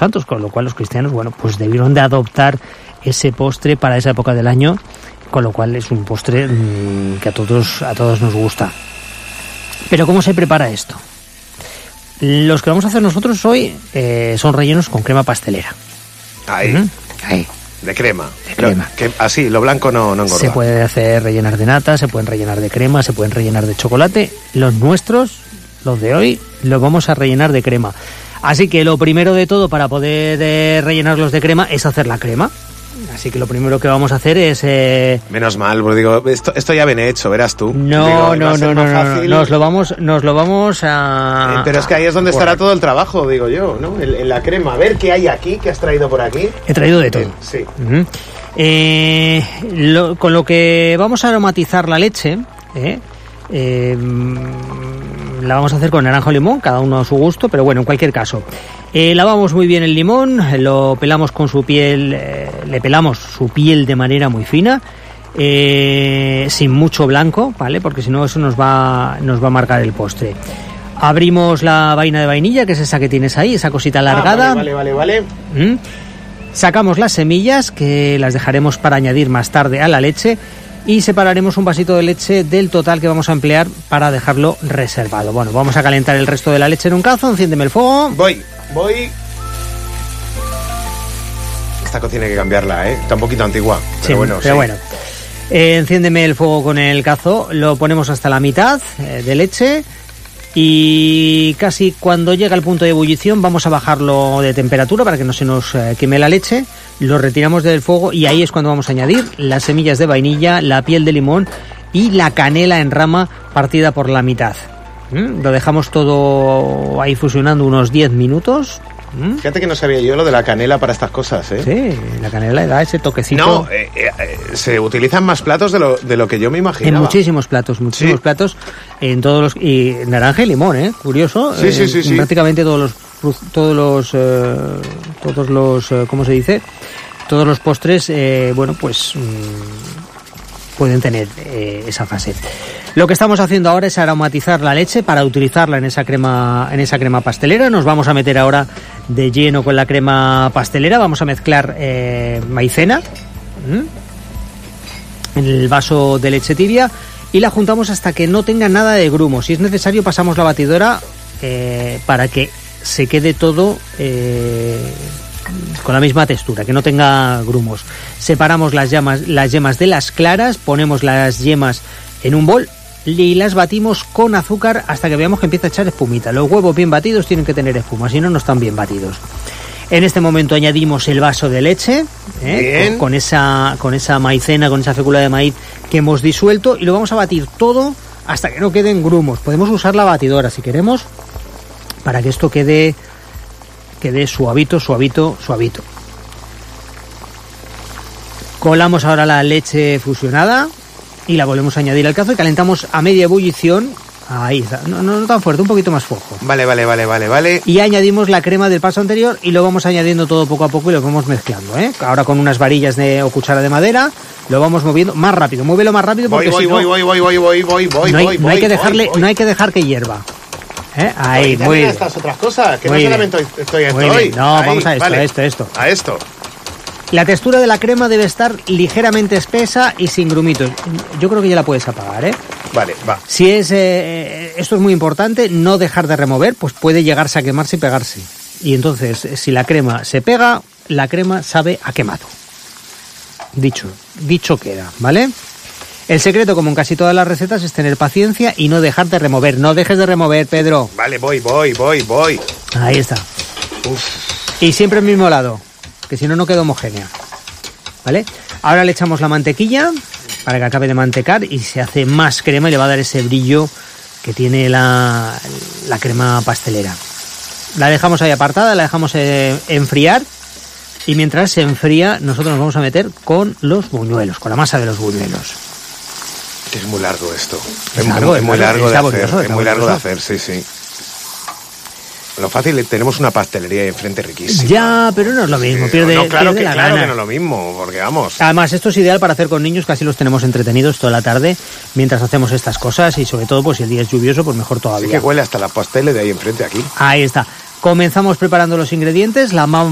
Santos, con lo cual los cristianos, bueno, pues debieron de adoptar ese postre para esa época del año, con lo cual es un postre que a todos nos gusta. Pero ¿cómo se prepara esto? Los que vamos a hacer nosotros hoy son rellenos con crema pastelera. Ahí. Ahí. De crema. De crema. Así, lo blanco no engorda. Se puede hacer rellenar de nata, se pueden rellenar de crema, se pueden rellenar de chocolate. Los nuestros, los de hoy, los vamos a rellenar de crema. Así que lo primero de todo para poder rellenarlos de crema es hacer la crema. Así que lo primero que vamos a hacer es... Menos mal, porque digo, esto ya viene hecho, verás tú. No, nos lo vamos a... Pero es que ahí es donde estará todo el trabajo, digo yo, ¿no? En la crema. A ver qué hay aquí, qué has traído por aquí. He traído de todo. Sí. Con lo que vamos a aromatizar la leche, la vamos a hacer con naranjo y limón, cada uno a su gusto, pero bueno, en cualquier caso. Lavamos muy bien el limón, lo pelamos con su piel, le pelamos su piel de manera muy fina, sin mucho blanco, ¿vale? Porque si no eso nos va a marcar el postre. Abrimos la vaina de vainilla, que es esa que tienes ahí, esa cosita alargada. Vale. Sacamos las semillas, que las dejaremos para añadir más tarde a la leche, y separaremos un vasito de leche del total que vamos a emplear para dejarlo reservado. Bueno, vamos a calentar el resto de la leche en un cazo. Enciéndeme el fuego. Voy. Esta cocina hay que cambiarla, está un poquito antigua. Pero bueno. Enciéndeme el fuego con el cazo. Lo ponemos hasta la mitad de leche. Y casi cuando llega al punto de ebullición vamos a bajarlo de temperatura para que no se nos queme la leche. Lo retiramos del fuego y ahí es cuando vamos a añadir las semillas de vainilla, la piel de limón y la canela en rama partida por la mitad. Lo dejamos todo ahí fusionando unos 10 minutos. Fíjate que no sabía yo lo de la canela para estas cosas, Sí, la canela da ese toquecito. No, se utilizan más platos de lo que yo me imaginaba. En muchísimos platos, en todos los... Y naranja y limón, curioso. Sí. Prácticamente todos los ¿cómo se dice? Todos los postres, pueden tener esa fase. Lo que estamos haciendo ahora es aromatizar la leche para utilizarla en esa crema pastelera. Nos vamos a meter ahora de lleno con la crema pastelera. Vamos a mezclar maicena en el vaso de leche tibia y la juntamos hasta que no tenga nada de grumos. Si es necesario pasamos la batidora para que se quede todo con la misma textura, que no tenga grumos. Separamos las yemas de las claras, ponemos las yemas en un bol y las batimos con azúcar hasta que veamos que empieza a echar espumita. Los huevos bien batidos tienen que tener espuma, si no, no están bien batidos. En este momento añadimos el vaso de leche con esa maicena, con esa fécula de maíz que hemos disuelto, y lo vamos a batir todo hasta que no queden grumos. Podemos usar la batidora si queremos para que esto quede suavito. Colamos ahora la leche fusionada y la volvemos a añadir al cazo y calentamos a media ebullición. Ahí está, no tan fuerte, un poquito más flojo. Vale. Y añadimos la crema del paso anterior y lo vamos añadiendo todo poco a poco y lo vamos mezclando, Ahora con unas varillas o cuchara de madera lo vamos moviendo más rápido. Muévelo más rápido porque voy. No hay que dejar que hierva. Ahí, muy bien. Estas otras cosas, que muy no solamente estoy hoy. No, ahí, vamos a esto, vale. a esto. A esto. La textura de la crema debe estar ligeramente espesa y sin grumitos. Yo creo que ya la puedes apagar, Vale, va. Si esto es muy importante, no dejar de remover, pues puede llegarse a quemarse y pegarse. Y entonces, si la crema se pega, la crema sabe a quemado. Dicho queda, ¿vale? El secreto, como en casi todas las recetas, es tener paciencia y no dejar de remover. No dejes de remover, Pedro. Vale, voy. Ahí está. Y siempre el mismo lado, que si no, no queda homogénea. ¿Vale? Ahora le echamos la mantequilla para que acabe de mantecar y se hace más crema y le va a dar ese brillo que tiene la crema pastelera. La dejamos ahí apartada, la dejamos enfriar, y mientras se enfría nosotros nos vamos a meter con los buñuelos, con la masa de los buñuelos. Es muy largo esto. Es muy largo de hacer, sí. Lo fácil, tenemos una pastelería ahí enfrente riquísima. Ya, pero no es lo mismo, pierde la gana. Claro que no es lo mismo, porque vamos. Además, esto es ideal para hacer con niños, que así los tenemos entretenidos toda la tarde mientras hacemos estas cosas, y sobre todo, pues si el día es lluvioso, pues mejor todavía. Sí que huele hasta la pastele de ahí enfrente aquí. Ahí está. Comenzamos preparando los ingredientes. La